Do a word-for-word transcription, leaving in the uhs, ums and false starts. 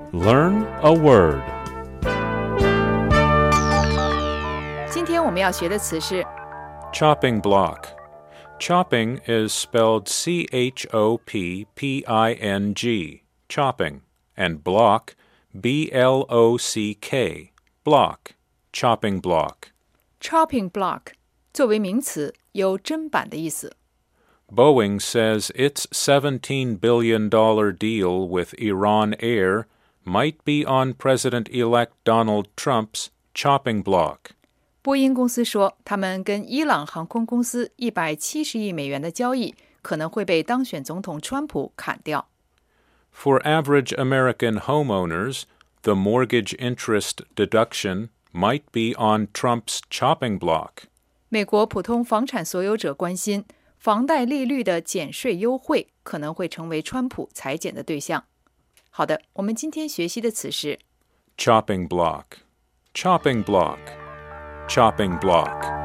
Learn a word. 今天我们要学的词是 Chopping block. Chopping is spelled C H O P P I N G, chopping, and block, B L O C K, block, chopping block. chopping block 作为名词有砧板的意思。 Boeing says its seventeen billion dollars deal with Iran Air might be on President-elect Donald Trump's chopping block. 波音公司说，他们跟伊朗航空公司一百七十亿美元的交易可能会被当选总统川普砍掉。 For average American homeowners, the mortgage interest deduction might be on Trump's chopping block. 美国普通房产所有者关心，房贷利率的减税优惠可能会成为川普裁减的对象。好的，我们今天学习的词是 chopping block, chopping block, chopping block.